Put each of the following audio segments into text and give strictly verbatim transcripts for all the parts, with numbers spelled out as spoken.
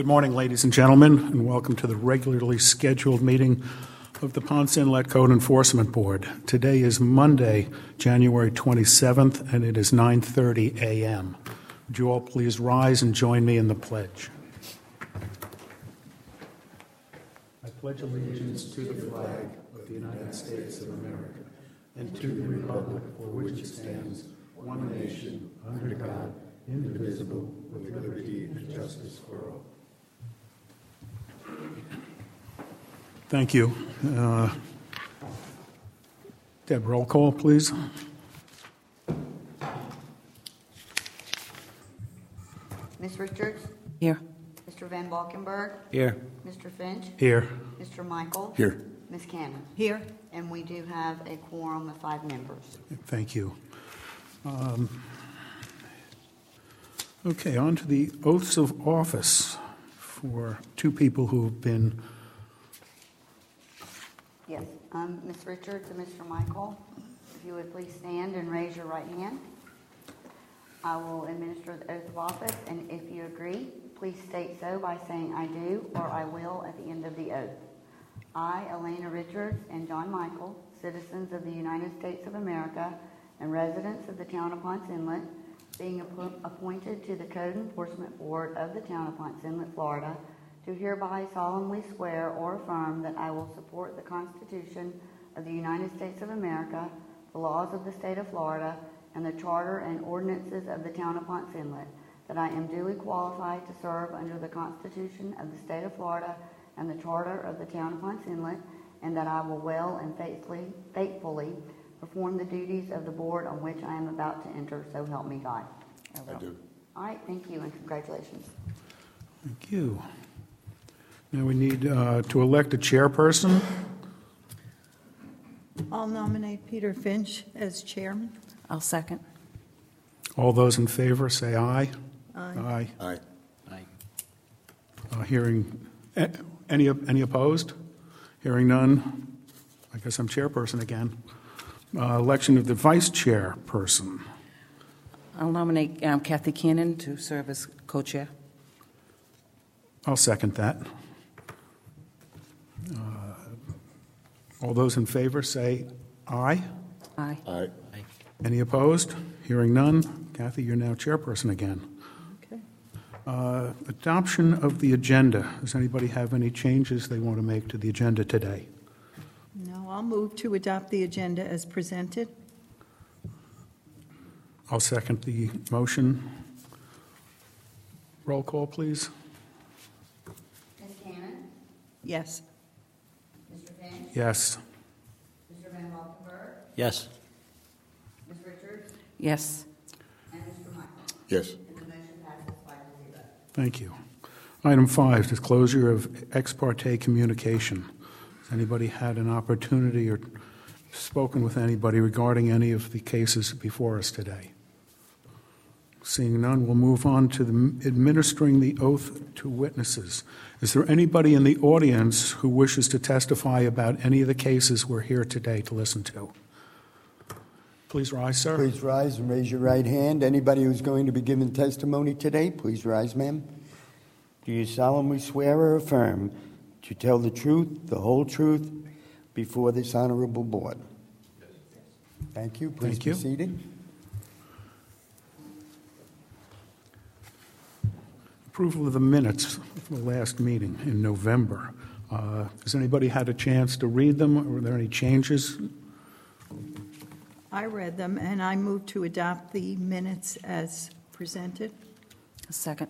Good morning, ladies and gentlemen, and welcome to the regularly scheduled meeting of the Ponce Inlet Code Enforcement Board. Today is Monday, January twenty-seventh, and it is nine thirty a.m. Would you all please rise and join me in the pledge? I pledge allegiance to the flag of the United States of America and to the republic for which it stands, one nation, under God, indivisible, with liberty and justice for all. Thank you. Uh, Deb, roll call, please. Miz Richards? Here. Mister Van Valkenburg? Here. Mister Finch? Here. Mister Michael? Here. Miz Cannon? Here. And we do have a quorum of five members. Thank you. Um, okay, on to the oaths of office for two people who have been. Yes. Um, Miz Richards and Mister Michael, if you would please stand and raise your right hand. I will administer the oath of office, and if you agree, please state so by saying I do or I will at the end of the oath. I, Elena Richards, and John Michael, citizens of the United States of America and residents of the town of Ponce Inlet, being app- appointed to the Code Enforcement Board of the town of Ponce Inlet, Florida, do hereby solemnly swear or affirm that I will support the Constitution of the United States of America, the laws of the state of Florida, and the charter and ordinances of the town of Ponce Inlet, that I am duly qualified to serve under the Constitution of the state of Florida and the charter of the town of Ponce Inlet, and that I will well and faithfully, faithfully perform the duties of the board on which I am about to enter, so help me God. I, I do. All right, thank you and congratulations. Thank you. Now we need uh, to elect a chairperson. I'll nominate Peter Finch as chairman. I'll second. All those in favor say aye. Aye. Aye. Aye. Aye. Uh, hearing eh, any any opposed? Hearing none. I guess I'm chairperson again. Uh, election of the vice chairperson. I'll nominate um, Kathy Cannon to serve as co-chair. I'll second that. Uh, all those in favor say aye. Aye. Aye. Any opposed? Hearing none. Kathy, you're now chairperson again. Okay. Uh, adoption of the agenda. Does anybody have any changes they want to make to the agenda today? No, I'll move to adopt the agenda as presented. I'll second the motion. Roll call, please. Miz Cannon? Yes. Mister Finch? Yes. Mister Van Valkenburg? Yes. Miz Richards? Yes. And Mister Michael? Yes. And the motion passes five to zero. Thank you. Item five, disclosure of ex parte communication. Has anybody had an opportunity or spoken with anybody regarding any of the cases before us today? Seeing none, we'll move on to the administering the oath to witnesses. Is there anybody in the audience who wishes to testify about any of the cases we're here today to listen to? Please rise, sir. Please rise and raise your right hand. Anybody who's going to be giving testimony today, please rise, ma'am. Do you solemnly swear or affirm to tell the truth, the whole truth, before this honorable board? Yes. Thank you. Please Thank be you. seated. Approval of the minutes of the last meeting in November. Uh, has anybody had a chance to read them? Or were there any changes? I read them, and I move to adopt the minutes as presented. A second.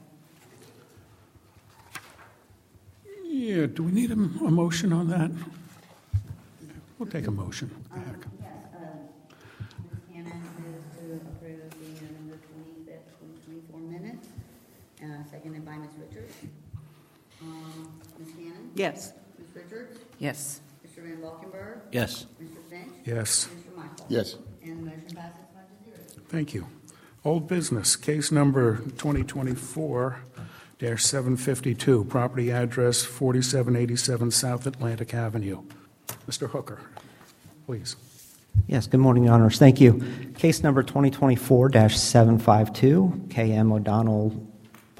Yeah, do we need a, a motion on that? We'll take a motion. Um, yes, uh, Miz Cannon moves to approve the November twenty-fifth, twenty twenty-four minutes, uh, seconded by Miz Richards. Um, Miz Cannon? Yes. Miz Richards? Yes. Mister Van Valkenburg? Yes. Mister Finch? Yes. Mister Michael? Yes. And the motion passes five to zero. Thank you. Old business, case number twenty twenty-four dash seven fifty-two, property address forty-seven eighty-seven South Atlantic Avenue. Mister Hooker, please. Yes, good morning, Your Honors. Thank you. Case number twenty twenty-four dash seven fifty-two, K M O'Donnell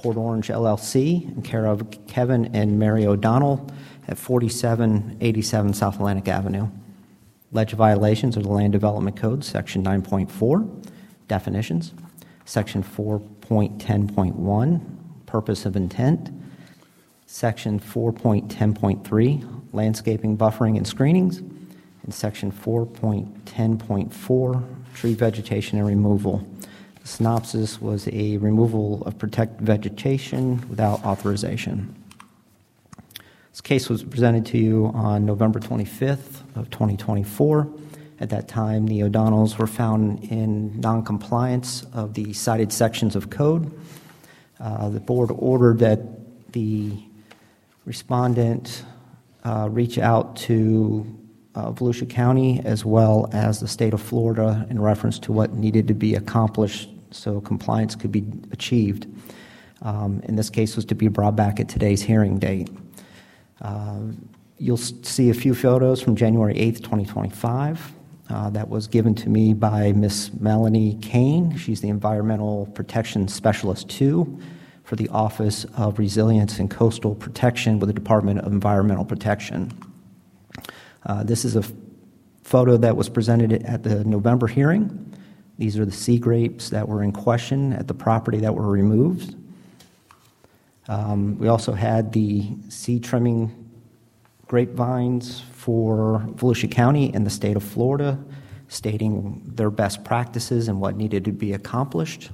Port Orange L L C, in care of Kevin and Mary O'Donnell at forty-seven eighty-seven South Atlantic Avenue. Alleged violations of the Land Development Code, Section nine point four, definitions, Section four point ten point one, purpose of intent, Section four point ten point three, landscaping, buffering, and screenings, and Section four point ten point four, tree vegetation and removal. The synopsis was a removal of protected vegetation without authorization. This case was presented to you on November twenty-fifth of twenty twenty-four. At that time, the O'Donnells were found in noncompliance of the cited sections of code. Uh, the board ordered that the respondent uh, reach out to uh, Volusia County as well as the state of Florida in reference to what needed to be accomplished so compliance could be achieved. Um, in this case was to be brought back at today's hearing date. Uh, you'll see a few photos from January eighth, twenty twenty-five. Uh, that was given to me by Miss Melanie Kane. She's the Environmental Protection Specialist two for the Office of Resilience and Coastal Protection with the Department of Environmental Protection. Uh, this is a f- photo that was presented at the November hearing. These are the sea grapes that were in question at the property that were removed. Um, we also had the seed trimming grapevines for Volusia County and the state of Florida, stating their best practices and what needed to be accomplished.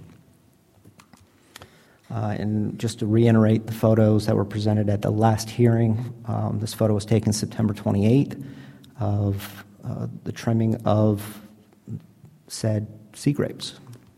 Uh, and just to reiterate the photos that were presented at the last hearing, um, this photo was taken September twenty-eighth of uh, the trimming of said sea grapes.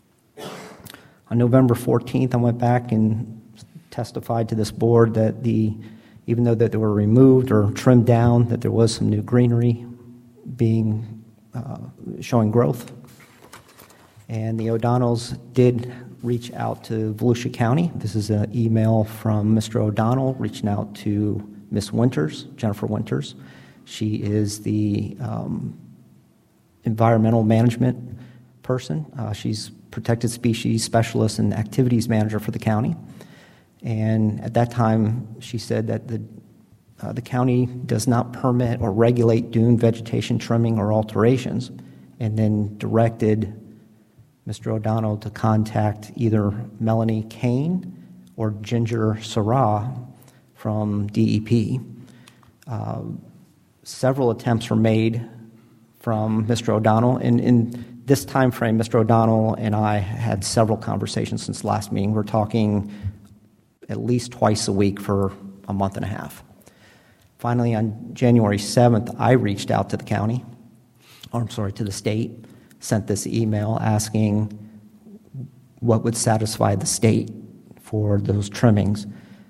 On November fourteenth, I went back and testified to this board that the even though that they were removed or trimmed down, that there was some new greenery being uh, showing growth. And the O'Donnells did reach out to Volusia County. This is an email from Mister O'Donnell reaching out to Miss Winters, Jennifer Winters. She is the um, environmental management person. Uh, she's protected species specialist and activities manager for the county. And at that time, she said that the uh, the county does not permit or regulate dune vegetation trimming or alterations, and then directed Mister O'Donnell to contact either Melanie Kane or Ginger Sarah from D E P. Uh, several attempts were made from Mister O'Donnell, and in this time frame, Mister O'Donnell and I had several conversations since the last meeting. We're talking at least twice a week for a month and a half. Finally, on January seventh, I reached out to the county, or I'm sorry, to the state, sent this email asking what would satisfy the state for those trimmings,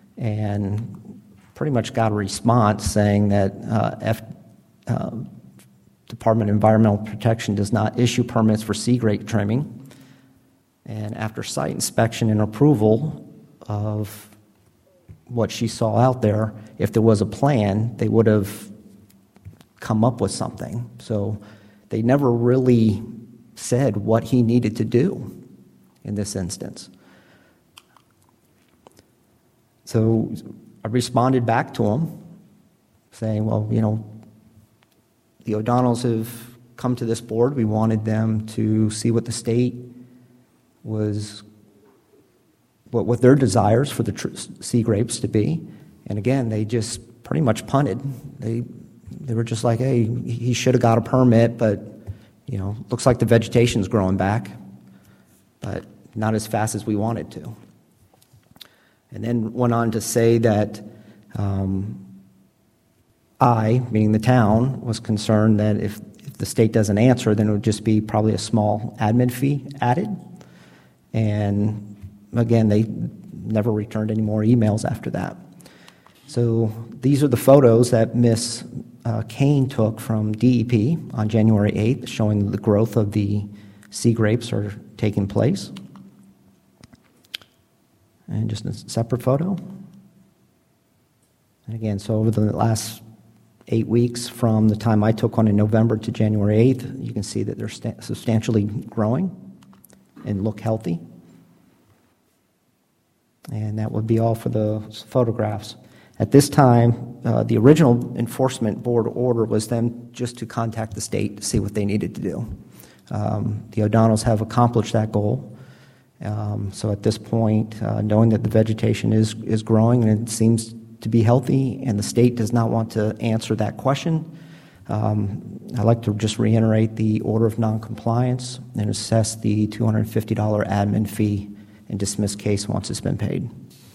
and pretty much got a response saying that uh, F, uh, Department of Environmental Protection does not issue permits for sea grape trimming, and after site inspection and approval of what she saw out there, if there was a plan, they would have come up with something. So they never really said what he needed to do in this instance. So I responded back to him saying, well, you know, the O'Donnells have come to this board. We wanted them to see what the state was, what, what their desires for the tr- sea grapes to be. And again, they just pretty much punted. They they were just like, hey, he should have got a permit, but, you know, looks like the vegetation's growing back, but not as fast as we wanted to. And then went on to say that um, I, meaning the town, was concerned that if, if the state doesn't answer, then it would just be probably a small admin fee added. And again, they never returned any more emails after that. So these are the photos that Miss uh, Kane took from D E P on January eighth, showing the growth of the sea grapes are taking place. And just a separate photo. And again, so over the last eight weeks from the time I took one in November to January eighth, you can see that they're sta- substantially growing and look healthy. And that would be all for the photographs. At this time, uh, the original enforcement board order was them just to contact the state to see what they needed to do. Um, the O'Donnells have accomplished that goal. Um, so at this point, uh, knowing that the vegetation is, is growing and it seems to be healthy and the state does not want to answer that question, um, I'd like to just reiterate the order of noncompliance and assess the two hundred fifty dollars admin fee and dismiss case once it's been paid.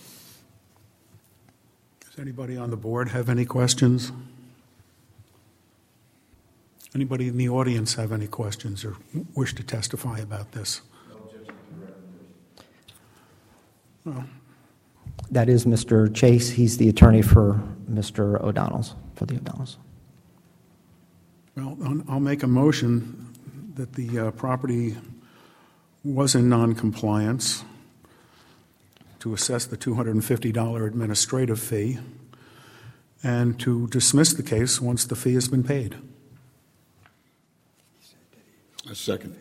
Does anybody on the board have any questions? Anybody in the audience have any questions or wish to testify about this? Well, That is Mister Chase. He's the attorney for Mister O'Donnell's, for the O'Donnells. well, I'll- I'll make a motion that the uh, property was in noncompliance to assess the two hundred fifty dollars administrative fee and to dismiss the case once the fee has been paid. A second.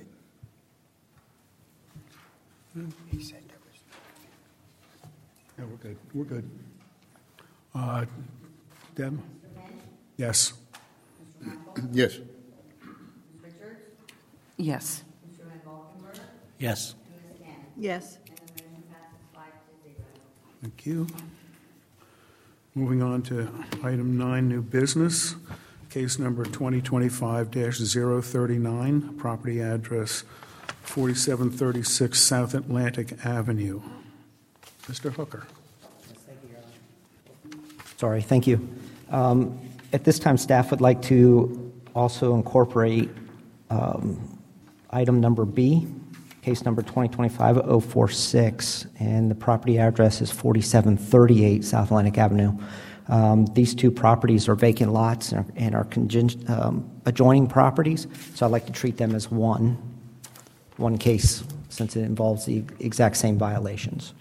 He said that was. Yeah, we're good. We're good. Uh, Deb? Yes. Yes. Richards? Yes. Mister Van Valkenburg? Yes. And Miz Gannon? Yes. And the motion passes five to zero. Thank you. Moving on to item nine, new business. Case number twenty twenty-five dash zero three-nine, property address forty-seven thirty-six South Atlantic Avenue. Mister Hooker. Sorry, thank you. Um, At this time, staff would like to also incorporate um, item number B, case number twenty twenty-five dash oh four six, and the property address is forty-seven thirty-eight South Atlantic Avenue. Um, These two properties are vacant lots and are, and are congen- um, adjoining properties, so I'd like to treat them as one, one case, since it involves the exact same violations.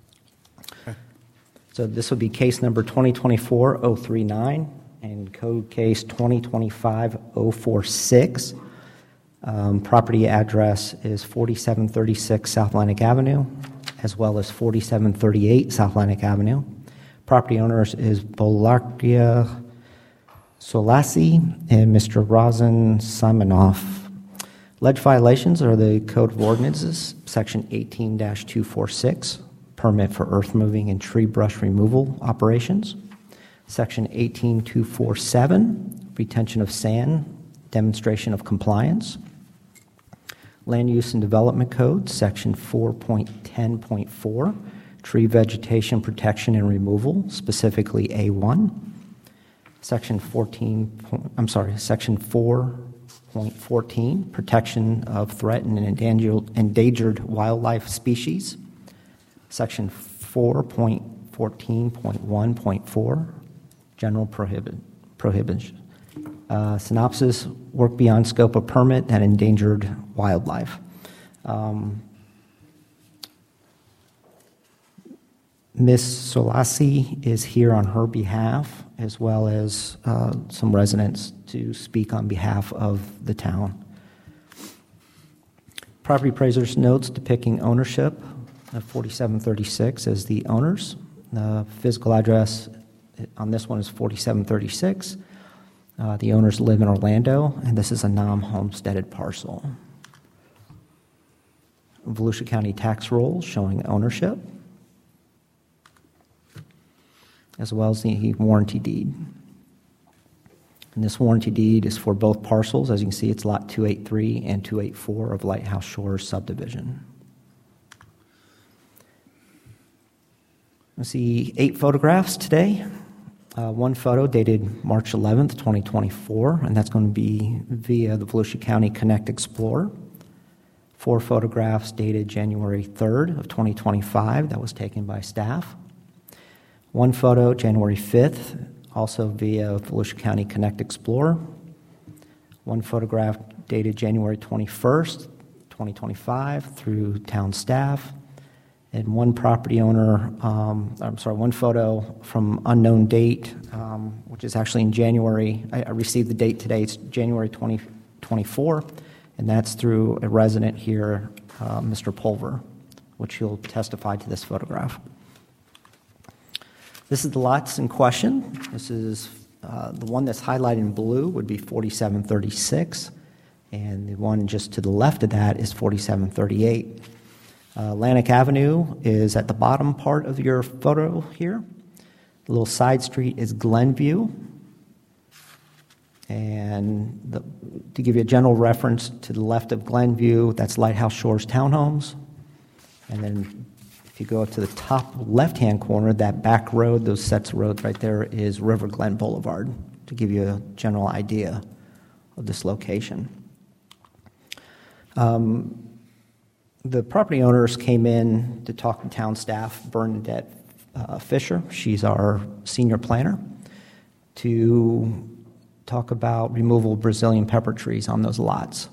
So this would be case number twenty twenty-four dash oh three nine and code case twenty twenty-five dash oh four six. Um, property address is forty-seven thirty-six South Atlantic Avenue, as well as forty-seven thirty-eight South Atlantic Avenue. Property owners is Bolarkia Solasi and Mister Razan Simonoff. Alleged violations are the Code of Ordinances, Section eighteen dash two forty-six, permit for earth moving and tree brush removal operations. Section eighteen dash two forty-seven, retention of sand, demonstration of compliance. Land Use and Development Code, Section four point ten point four, tree vegetation protection and removal, specifically A one. Section fourteen, I'm sorry, Section four point fourteen, protection of threatened and endangered, endangered wildlife species. Section four point fourteen point one point four, general prohibit, prohibition. Uh, synopsis, work beyond scope of permit and endangered wildlife. Um, Miz Solasi is here on her behalf, as well as uh, some residents to speak on behalf of the town. Property appraisers notes depicting ownership of forty-seven thirty-six as the owners. The physical address on this one is forty-seven thirty-six. Uh, the owners live in Orlando, and this is a non-homesteaded parcel. Volusia County tax roll showing ownership, as well as the warranty deed. And this warranty deed is for both parcels. As you can see, it's lot two eighty-three and two eighty-four of Lighthouse Shores subdivision. I see eight photographs today. Uh, one photo dated March eleventh, twenty twenty-four, and that's going to be via the Volusia County Connect Explorer. Four photographs dated January third of twenty twenty-five. That was taken by staff. One photo January fifth, also via Volusia County Connect Explorer. One photograph dated January twenty-first, twenty twenty-five through town staff. And one property owner, um, I'm sorry, one photo from unknown date, um, which is actually in January. I, I received the date today. It's January twenty twenty-four, and that's through a resident here, uh, Mister Pulver, which he'll testify to this photograph. This is the lots in question. This is uh, the one that's highlighted in blue would be forty-seven thirty-six, and the one just to the left of that is forty-seven thirty-eight. Uh, Atlantic Avenue is at the bottom part of your photo here. The little side street is Glenview. And the, to give you a general reference, to the left of Glenview, that's Lighthouse Shores Townhomes. And then if you go to the top left-hand corner, that back road, those sets of roads right there, is River Glen Boulevard, to give you a general idea of this location. Um, the property owners came in to talk to town staff, Bernadette uh, Fisher, she's our senior planner, to talk about removal of Brazilian pepper trees on those lots.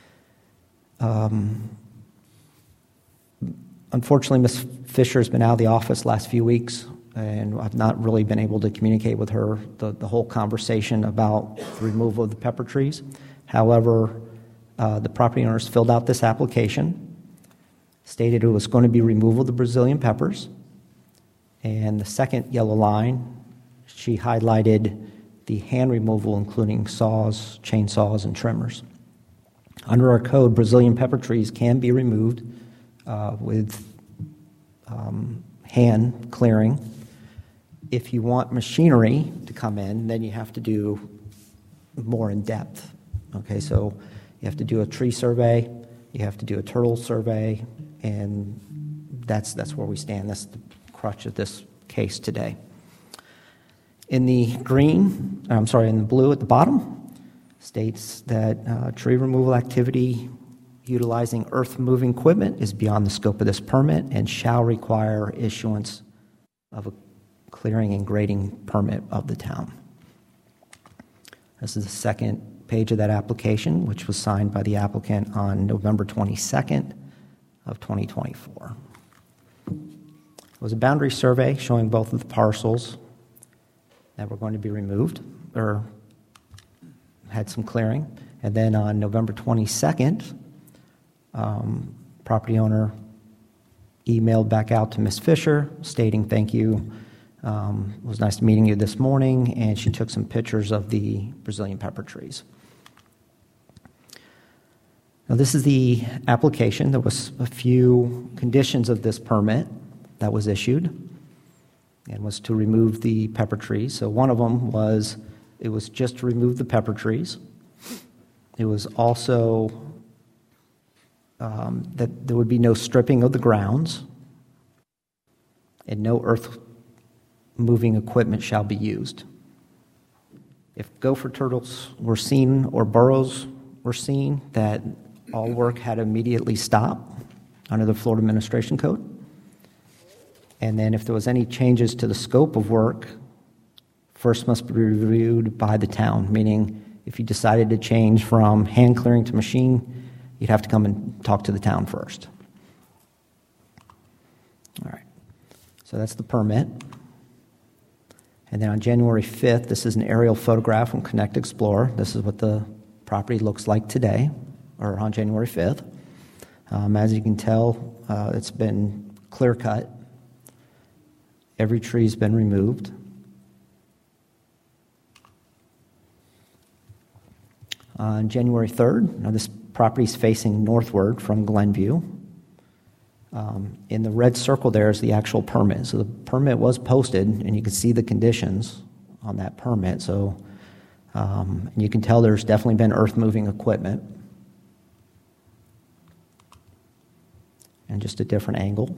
Um, unfortunately, Miz Fisher has been out of the office last few weeks, and I've not really been able to communicate with her the, the whole conversation about the removal of the pepper trees. However, uh, the property owners filled out this application, stated it was going to be removal of the Brazilian peppers, and the second yellow line, she highlighted the hand removal, including saws, chainsaws, and trimmers. Under our code, Brazilian pepper trees can be removed uh, with um, hand clearing. If you want machinery to come in, then you have to do more in depth. Okay, so you have to do a tree survey, you have to do a turtle survey, and that's that's where we stand. That's the crutch of this case today. In the green, I'm sorry, in the blue at the bottom, states that uh, tree removal activity utilizing earth-moving equipment is beyond the scope of this permit and shall require issuance of a clearing and grading permit of the town. This is the second page of that application, which was signed by the applicant on November twenty-second of twenty twenty-four. It was a boundary survey showing both of the parcels that were going to be removed or had some clearing. And then on November twenty-second, um, property owner emailed back out to Miz Fisher stating, thank you, um, it was nice meeting you this morning, and she took some pictures of the Brazilian pepper trees. Now, this is the application. There was a few conditions of this permit that was issued and was to remove the pepper trees. So one of them was it was just to remove the pepper trees. It was also um, that there would be no stripping of the grounds and no earth-moving equipment shall be used. If gopher turtles were seen or burrows were seen, that all work had to immediately stop under the Florida Administration Code. And then if there was any changes to the scope of work, first must be reviewed by the town, meaning if you decided to change from hand clearing to machine, you'd have to come and talk to the town first. All right, so that's the permit. And then on January fifth, this is an aerial photograph from Connect Explorer. This is what the property looks like today, or on January fifth. Um, as you can tell, uh, it's been clear cut. Every tree's been removed. On January third, now this property is facing northward from Glenview. Um, in the red circle there is the actual permit. So the permit was posted, and you can see the conditions on that permit. So um, and you can tell there's definitely been earth-moving equipment. And just a different angle.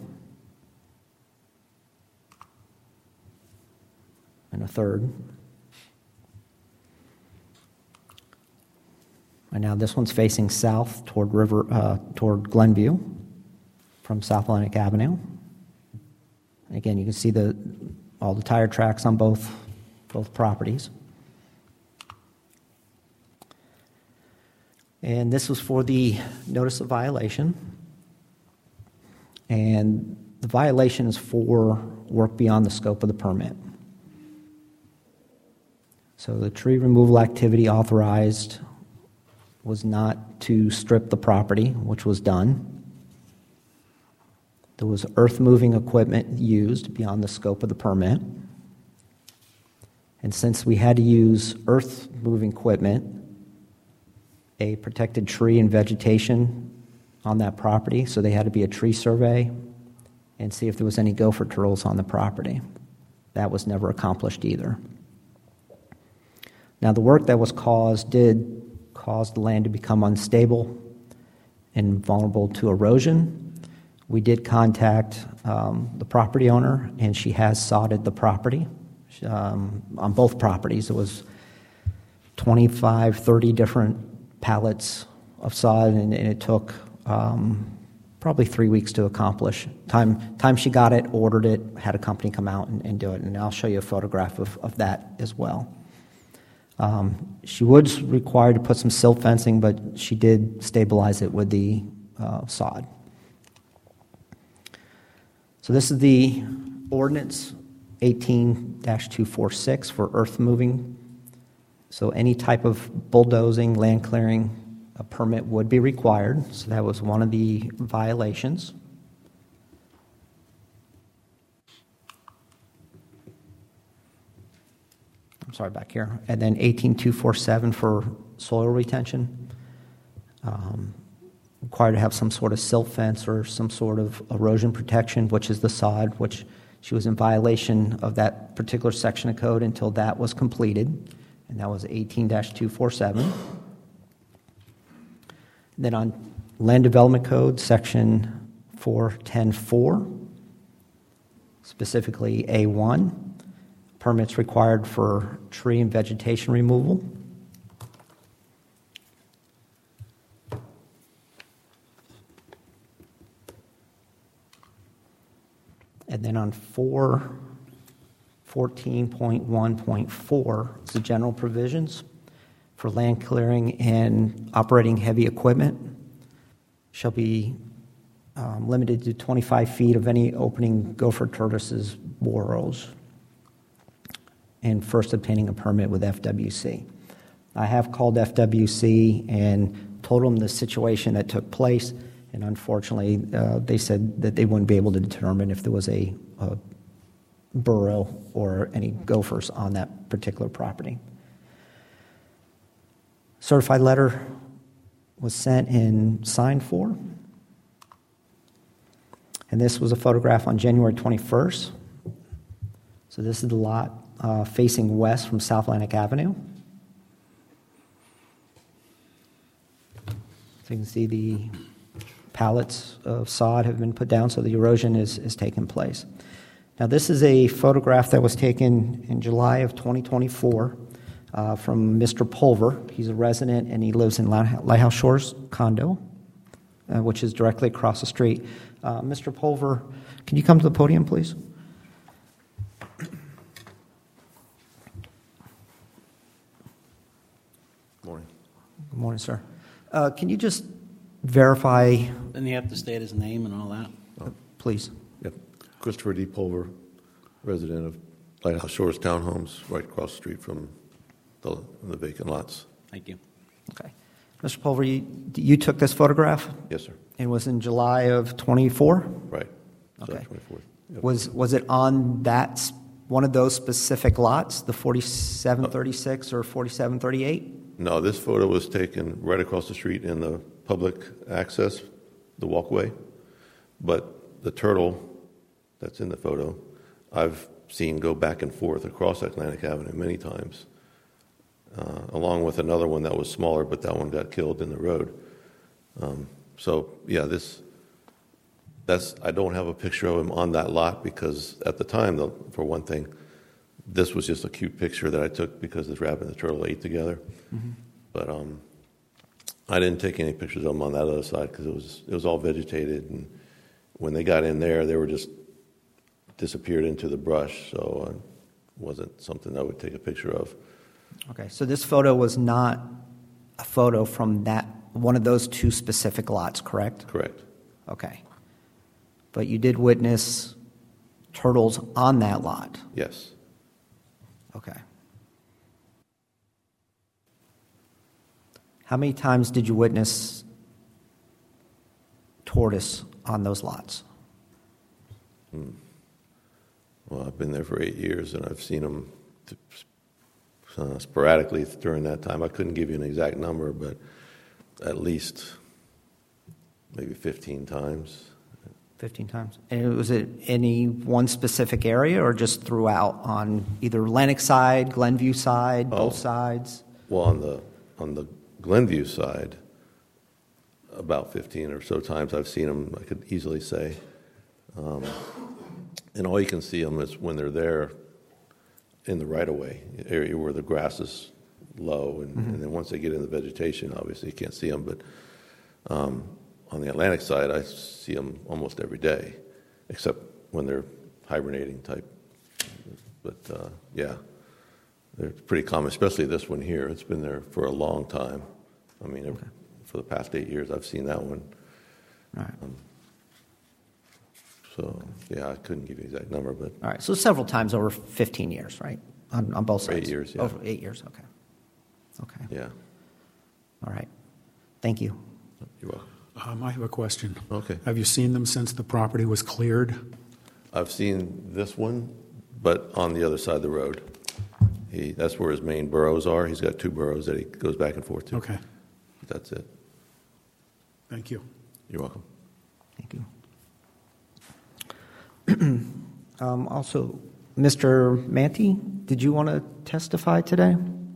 And a third. And now this one's facing south toward River, uh, toward Glenview from South Atlantic Avenue. And again, you can see the all the tire tracks on both both properties. And this was for the notice of violation. And the violation is for work beyond the scope of the permit. So the tree removal activity authorized was not to strip the property, which was done. There was earth-moving equipment used beyond the scope of the permit. And since we had to use earth-moving equipment, a protected tree and vegetation on that property, so they had to be a tree survey and see if there was any gopher turtles on the property. That was never accomplished either. Now, the work that was caused did cause the land to become unstable and vulnerable to erosion. We did contact um, the property owner, and she has sodded the property um, on both properties. It was twenty-five, thirty different pallets of sod, and, and it took um, probably three weeks to accomplish. Time time she got it, ordered it, had a company come out and, and do it, and I'll show you a photograph of, of that as well. Um, she was required to put some silt fencing, but she did stabilize it with the uh, sod. So this is the ordinance eighteen dash two forty-six for earth moving. So any type of bulldozing, land clearing, a permit would be required. So that was one of the violations. I'm sorry, back here. And then eighteen two forty-seven for soil retention. Um, required to have some sort of silt fence or some sort of erosion protection, which is the sod, which she was in violation of that particular section of code until that was completed. And that was eighteen dash two forty-seven. Then on Land Development Code, section four ten four, specifically A one, permits required for tree and vegetation removal. And then on four fourteen point one point four, it's the general provisions for land clearing and operating heavy equipment shall be um, limited to twenty-five feet of any opening gopher tortoises burrows and first obtaining a permit with F W C. I have called F W C and told them the situation that took place, and unfortunately uh, they said that they wouldn't be able to determine if there was a, a burrow or any gophers on that particular property. Certified letter was sent and signed for. And this was a photograph on January twenty-first. So this is the lot uh, facing west from South Atlantic Avenue. So you can see the pallets of sod have been put down, so the erosion is, is taking place. Now, this is a photograph that was taken in July of twenty twenty-four uh, from Mister Pulver. He's a resident, and he lives in Lighthouse Shores condo, uh, which is directly across the street. Uh, Mister Pulver, can you come to the podium, please? Morning. Good morning, sir. Uh, can you just verify? Then you have to state his name and all that. Uh, please. Yep. Christopher D. Pulver, resident of Lighthouse Shores Townhomes, right across the street from the, the vacant lots. Thank you. Okay. Mister Pulver, you, you took this photograph? Yes, sir. It was in July of twenty-four? Right. Okay. July twenty-fourth. Yep. Was was it on that s- one of those specific lots, the forty-seven thirty-six or forty-seven thirty-eight? No, this photo was taken right across the street in the public access, the walkway. But the turtle that's in the photo, I've seen go back and forth across Atlantic Avenue many times, uh, along with another one that was smaller, but that one got killed in the road. Um, so, yeah, this, that's, I don't have a picture of him on that lot because at the time, though, for one thing, this was just a cute picture that I took because this rabbit and the turtle ate together. Mm-hmm. But um, I didn't take any pictures of them on that other side because it was it was all vegetated, and when they got in there, they were just disappeared into the brush. So it wasn't something I would take a picture of. Okay, so this photo was not a photo from that one of those two specific lots, correct? Correct. Okay, but you did witness turtles on that lot. Yes. Okay. How many times did you witness tortoise on those lots? Hmm. Well, I've been there for eight years, and I've seen them t- uh, sporadically during that time. I couldn't give you an exact number, but at least maybe fifteen times. fifteen times. And was it any one specific area or just throughout on either Lennox side, Glenview side, both Oh. sides? Well, on the on the Glenview side, about fifteen or so times I've seen them, I could easily say. Um, and all you can see them is when they're there in the right-of-way area where the grass is low, and, Mm-hmm. and then once they get in the vegetation, obviously you can't see them. But um, on the Atlantic side, I see them almost every day, except when they're hibernating type. But uh, yeah, they're pretty common, especially this one here. It's been there for a long time. I mean, okay. For the past eight years, I've seen that one. All right. Um, so yeah, I couldn't give you an exact number, but All right, so several times over fifteen years, right? On, on both For eight sides? years, yeah. Over eight years, okay. Okay, yeah. all right. Thank you. You're welcome. Um, I have a question. Okay. Have you seen them since the property was cleared? I've seen this one, but on the other side of the road. He, that's where his main burrows are. He's got two burrows that he goes back and forth to. Okay, That's it. thank you. You're welcome. Thank you. um, also, Mister Manti, did you want to testify today?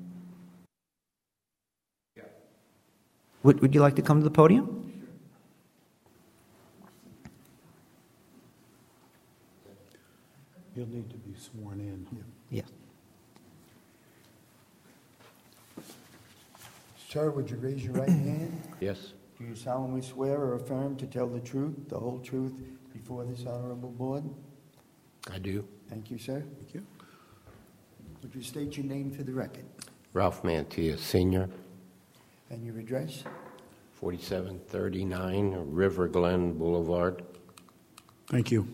Yeah. Would, would you like to come to the podium? You'll need to be sworn in. Yes. Sir, would you raise your right hand? Yes, Do you solemnly swear or affirm to tell the truth, the whole truth, before this honorable board? I do. Thank you, sir. Thank you. Would you state your name for the record Ralph Mantilla, Senior, and your address? forty-seven thirty-nine River Glen Boulevard. Thank you.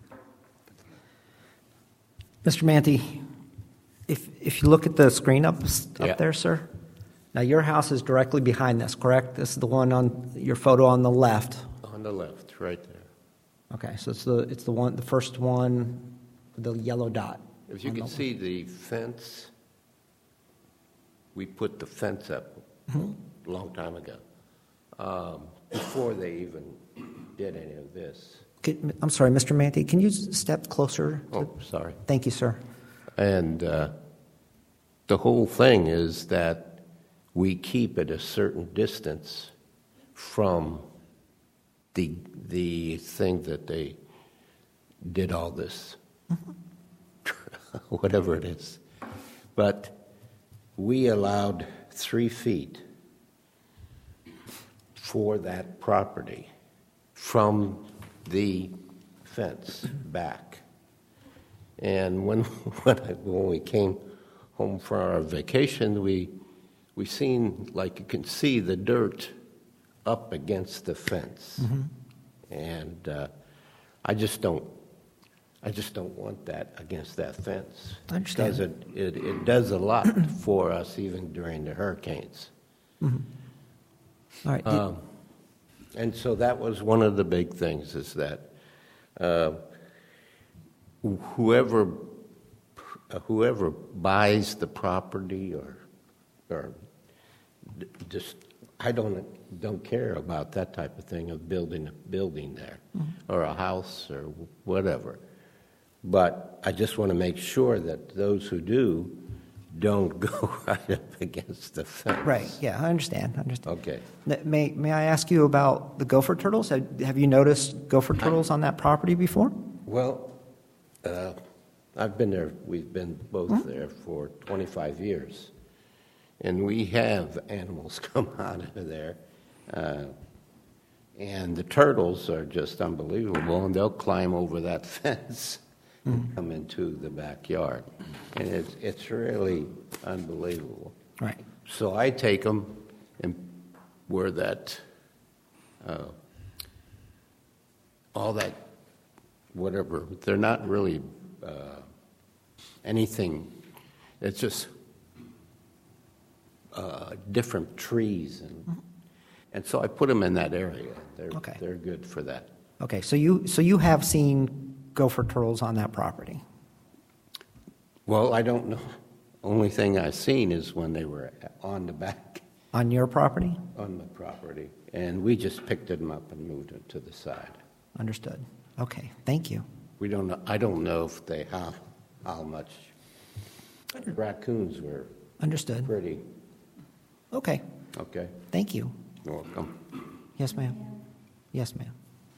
Mister Manti, if, if you look at the screen up, up Yeah. there, sir, now your house is directly behind this, correct? This is the one on your photo on the left. On the left, right there. Okay, so it's the it's the one, the first one, the yellow dot. If you on can the- see the fence, we put the fence up Mm-hmm. a long time ago, um, before they even did any of this. Could- I'm sorry, Mister Manti, can you s- step closer? To, Oh, sorry. Thank you, sir. And uh, the whole thing is that we keep at a certain distance from the the thing that they did all this, whatever it is. But we allowed three feet for that property from the fence back. And when when, I, when we came home for our vacation, we we seen, like you can see, the dirt up against the fence, Mm-hmm. and uh, I just don't I just don't want that against that fence. I understand. Because it, it it does a lot for us even during the hurricanes. All right. did- Um, and so that was one of the big things, is that uh, whoever uh, whoever buys the property or or d- just I don't don't care about that type of thing of building a building there or a house or whatever. But I just want to make sure that those who do don't go right up against the fence. right. Yeah, I understand. I understand. Okay. N- May May I ask you about the gopher turtles? Have, have you noticed gopher turtles on that property before? Well, uh, I've been there, we've been both there for twenty-five years, and we have animals come out of there, uh, and the turtles are just unbelievable, and they'll climb over that fence and come into the backyard, and it's, it's really unbelievable. Right. So I take them and where that, uh, all that, whatever, they're not really uh, anything, it's just uh, different trees. And, and so I put them in that area. They're, Okay. they're good for that. Okay. So you so you have seen gopher turtles on that property. Well, I don't know. Only thing I've seen is when they were on the back, On your property? on the property, and we just picked them up and moved them to the side. Understood. Okay, thank you. We don't know, I don't know if they, how, how much. Raccoons were Understood. pretty, Okay, okay? thank you. You're welcome. Yes, ma'am. Yes, ma'am.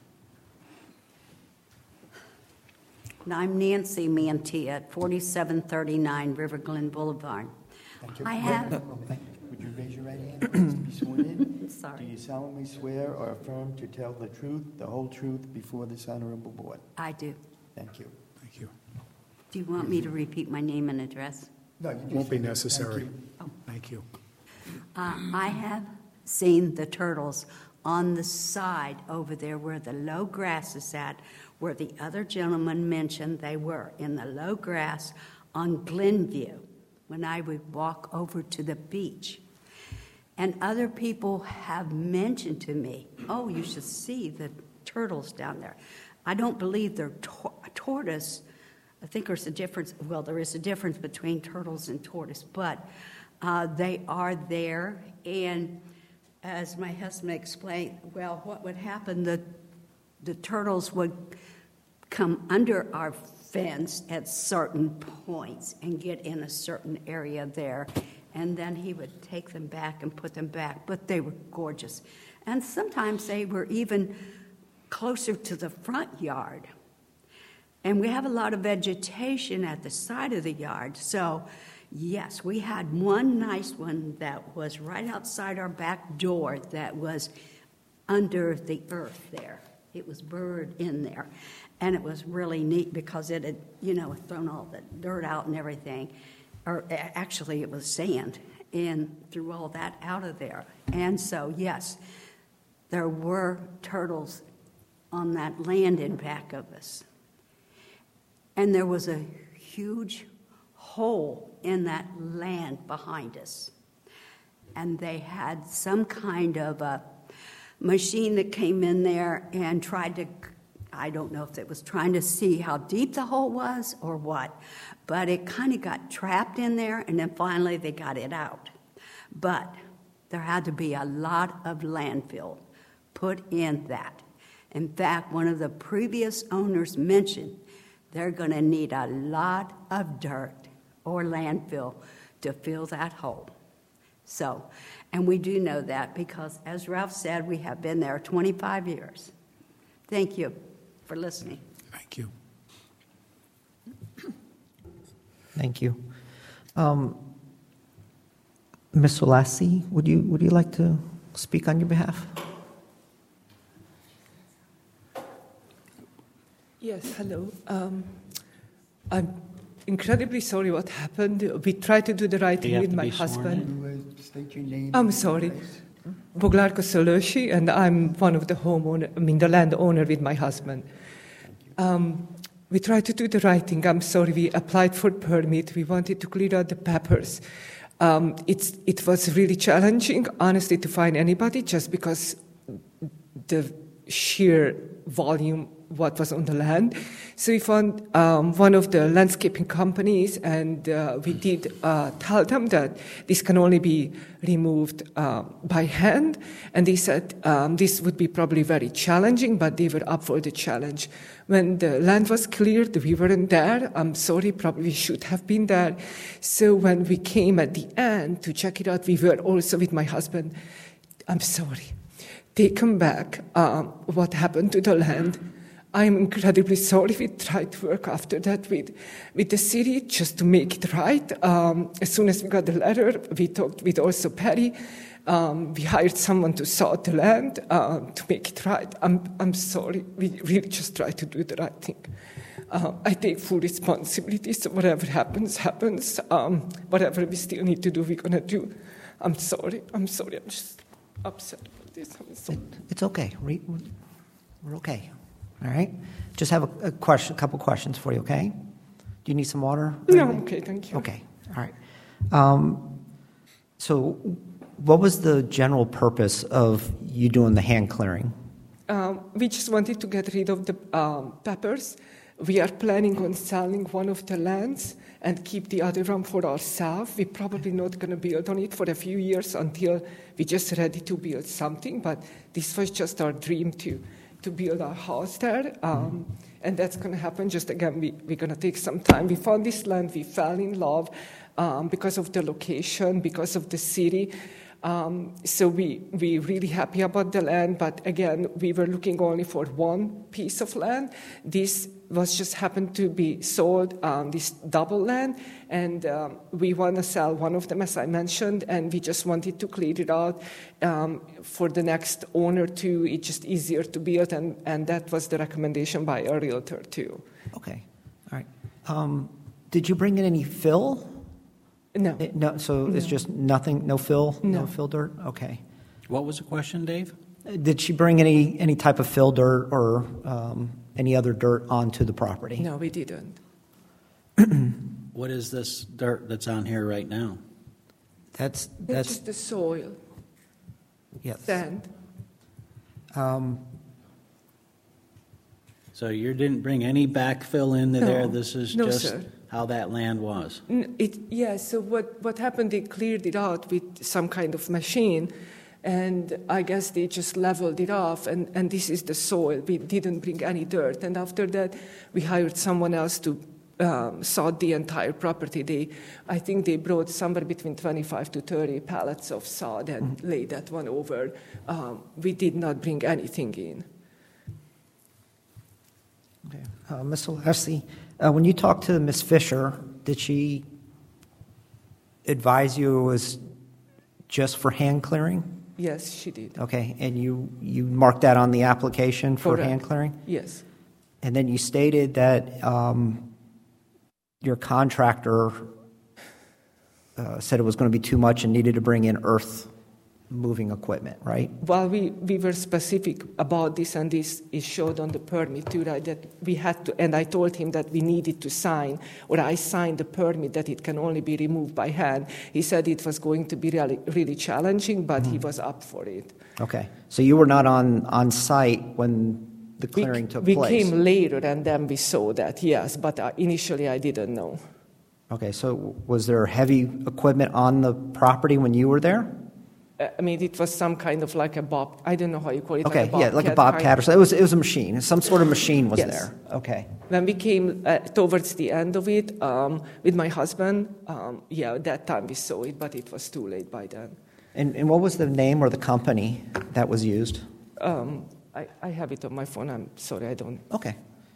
And I'm Nancy Mantilla at forty-seven thirty-nine River Glen Boulevard. Thank you. I have, Would you raise your right hand, please, to be sworn in? Sorry. Do you solemnly swear or affirm to tell the truth, the whole truth, before this honorable board? I do. Thank you. Thank you. Do you want me to repeat my name and address? No, you just- Won't be thank necessary. you. Thank you. Uh, I have seen the turtles on the side over there where the low grass is at, where the other gentleman mentioned they were, in the low grass on Glenview, when I would walk over to the beach. And other people have mentioned to me, oh, you should see the turtles down there. I don't believe they're tor- tortoise. I think there's a difference, well, there is a difference between turtles and tortoise, but uh, they are there. And as my husband explained, well, what would happen, the, the turtles would come under our fence at certain points and get in a certain area there, and then he would take them back and put them back, but they were gorgeous. And sometimes they were even closer to the front yard. And we have a lot of vegetation at the side of the yard, so yes, we had one nice one that was right outside our back door that was under the earth there. It was buried in there. And it was really neat because it had, you know, thrown all the dirt out and everything. Or actually, it was sand, and threw all that out of there. And so, yes, there were turtles on that land in back of us. And there was a huge hole in that land behind us. And they had some kind of a machine that came in there and tried to, I don't know if it was trying to see how deep the hole was or what, but it kind of got trapped in there, and then finally they got it out. But there had to be a lot of landfill put in that. In fact, one of the previous owners mentioned they're going to need a lot of dirt or landfill to fill that hole. So, and we do know that because, as Ralph said, we have been there twenty-five years. Thank you for listening. Thank you. Thank you. Um, Miz Solassi, would you would you like to speak on your behalf? Yes, hello. Um, I'm incredibly sorry what happened. We tried to do the right thing with my husband. Could you, uh, state your name? I'm and sorry. place? Boglarko Soloshi, and I'm one of the homeowner, I mean the landowner with my husband. Um, we tried to do the right thing. I'm sorry, we applied for permit. We wanted to clear out the peppers. Um, it's, it was really challenging, honestly, to find anybody just because the sheer volume what was on the land. So we found um, one of the landscaping companies, and uh, we did uh, tell them that this can only be removed uh, by hand. And they said um, this would be probably very challenging, but they were up for the challenge. When the land was cleared, we weren't there. I'm sorry, probably should have been there. So when we came at the end to check it out, we were also with my husband. I'm sorry. Taken back um, what happened to the land. I'm incredibly sorry. We tried to work after that with, with the city just to make it right. Um, as soon as we got the letter, we talked with also Perry. Um, we hired someone to saw the land uh, to make it right. I'm, I'm sorry. We really just tried to do the right thing. Uh, I take full responsibility, so whatever happens, happens. Um, whatever we still need to do, we're going to do. I'm sorry. I'm sorry. I'm just upset about this. I'm sorry. It, it's okay. We, we're okay. All right. Just have a, a question, a couple questions for you. Okay. Do you need some water? No, I'm okay. Thank you. Okay. All right. Um, so, what was the general purpose of you doing the hand clearing? Um, we just wanted to get rid of the um, peppers. We are planning on selling one of the lands and keep the other one for ourselves. We're probably not going to build on it for a few years until we're just ready to build something, but this was just our dream to, to build our house there. Um, and that's going to happen. Just again, we, we're going to take some time. We found this land, we fell in love um, because of the location, because of the city. Um, so we, we're really happy about the land, but again, we were looking only for one piece of land. This was just happened to be sold, um, this double land, and um, we want to sell one of them, as I mentioned, and we just wanted to clear it out um, for the next owner too. It's just easier to build, and, and that was the recommendation by a realtor too. Okay, all right. Um, did you bring in any fill? No. It- No, so it's No. just nothing, no fill? No. fill dirt? Okay. What was the question, Dave? Did she bring any, any type of fill dirt or um, any other dirt onto the property? No, we didn't. What is this dirt that's on here right now? That's, It's that's, just the soil, yes. sand. Um, So you didn't bring any backfill into there? No. This is No, just sir. how that land was? N- It, yeah, so what, what happened, they cleared it out with some kind of machine, and I guess they just leveled it off, and, and this is the soil. We didn't bring any dirt. And after that, we hired someone else to um, sod the entire property. They, I think they brought somewhere between twenty-five to thirty pallets of sod and Mm-hmm. laid that one over. Um, we did not bring anything in. okay. Uh, Miz Lassie, uh, when you talked to Miz Fisher, did she advise you it was just for hand clearing? Yes, she did. Okay, and you, you marked that on the application for Correct. hand clearing? Yes. And then you stated that um, your contractor uh, said it was going to be too much and needed to bring in earth moving equipment, right? Well, we, we were specific about this, and this is showed on the permit too, right, that we had to, and I told him that we needed to sign, or I signed the permit that it can only be removed by hand. He said it was going to be really, really challenging, but he was up for it. Okay, so you were not on, on site when the We, clearing took we place? came later, and then we saw that, yes, but uh, initially I didn't know. Okay, so was there heavy equipment on the property when you were there? Uh, I mean, it was some kind of like a bob, I don't know how you call it. Okay, like a yeah, like a bobcat bobcat kind or something. It was, it was a machine. Some sort of machine was Yes. there. Okay. When we came uh, towards the end of it um, with my husband, um, yeah, that time we saw it, but it was too late by then. And, and what was the name or the company that was used? Um, I, I have it on my phone. I'm sorry, I don't. Okay.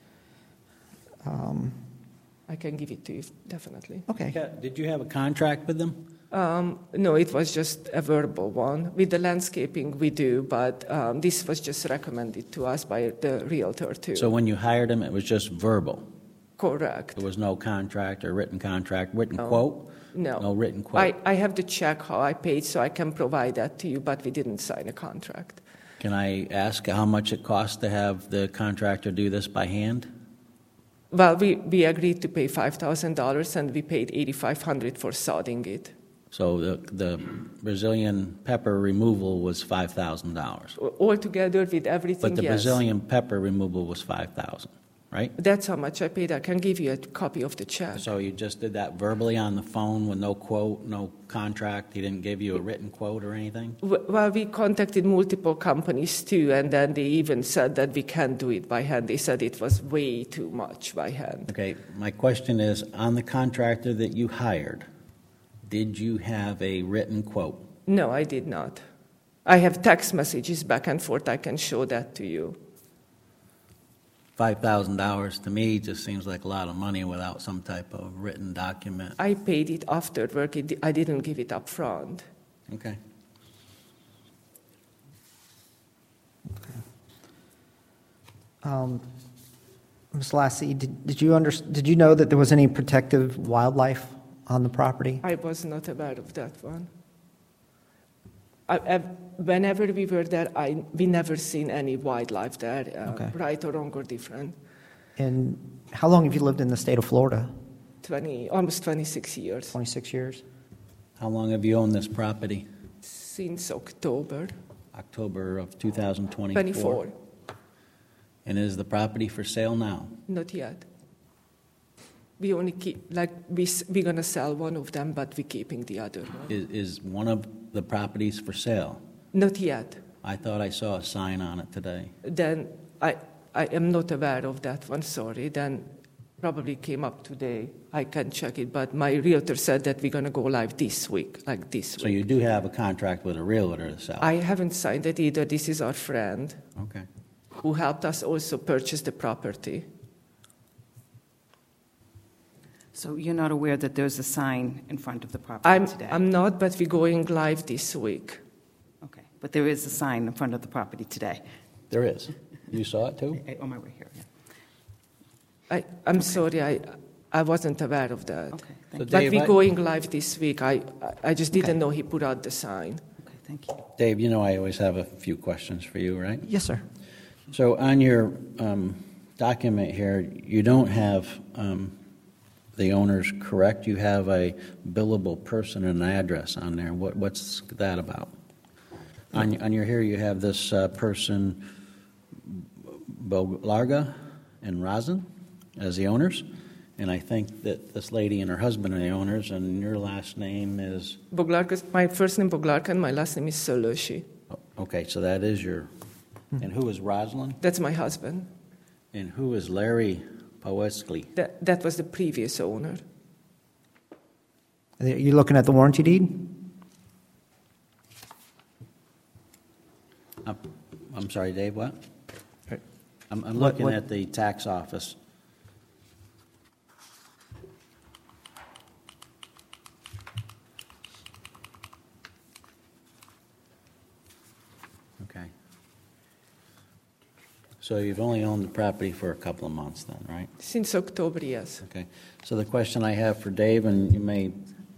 Um, I can give it to you, definitely. okay. Yeah, did you have a contract with them? Um, no, it was just a verbal one. With the landscaping, we do, but um, this was just recommended to us by the realtor, too. So when you hired them, it was just verbal? Correct. There was no contract or written contract, written No. quote? No. No written quote? I, I have to check how I paid, so I can provide that to you, but we didn't sign a contract. Can I ask how much it costs to have the contractor do this by hand? Well, we, we agreed to pay five thousand dollars, and we paid eight thousand five hundred dollars for sodding it. So the, the Brazilian pepper removal was five thousand dollars. Altogether, with everything, But the yes. Brazilian pepper removal was five thousand dollars, right? That's how much I paid. I can give you a copy of the check. So you just did that verbally on the phone with no quote, no contract? He didn't give you a written quote or anything? W- Well, we contacted multiple companies too, and then they even said that we can't do it by hand. They said it was way too much by hand. Okay, my question is, on the contractor that you hired, did you have a written quote? No, I did not. I have text messages back and forth. I can show that to you. five thousand dollars to me just seems like a lot of money without some type of written document. I paid it after work. It, I didn't give it up front. Okay. Um, Miz Lassie, did, did you under, did you know that there was any protective wildlife on the property? I was not aware of that one. I, I, whenever we were there, I, we never seen any wildlife there, uh, Okay. right or wrong or different. And how long have you lived in the state of Florida? Twenty, almost twenty-six years twenty-six years? How long have you owned this property? since October October of two thousand twenty-four. twenty-four. And is the property for sale now? Not yet. We only keep, like, we, s- we're going to sell one of them, but we're keeping the other one. Is, is one of the properties for sale? Not yet. I thought I saw a sign on it today. Then I, I am not aware of that one, sorry. Then probably came up today. I can check it, but my realtor said that we're going to go live this week, like this So week. you do have a contract with a realtor to sell? I haven't signed it either. This is our friend Okay. who helped us also purchase the property. So you're not aware that there's a sign in front of the property I'm, today? I'm not, but we're going live this week. Okay, but there is a sign in front of the property today. There is. You saw it too? Eh, On my way here, yeah. I, I'm sorry, I, I wasn't aware of that. Okay, So thank you. But Dave, we're I- going live this week. I, I just didn't Okay. know he put out the sign. Okay, thank you. Dave, you know I always have a few questions for you, right? Yes, sir. So on your um, document here, you don't have um, the owners correct. You have a billable person and an address on there. What, what's that about? On, on your here, you have this uh, person, Bolarga and Razin, as the owners. And I think that this lady and her husband are the owners, and your last name is... Boglarka, my first name Boglarka and my last name is Soloshi. Okay, so that is your... And who is Rosalind? That's my husband. And who is Larry Powesky? That, that was the previous owner. Are you looking at the warranty deed? I'm I'm sorry, Dave, what? Right. I'm, I'm What- looking what- at the tax office. Okay. So you've only owned the property for a couple of months then, right? Since October, yes. Okay. So the question I have for Dave, and you may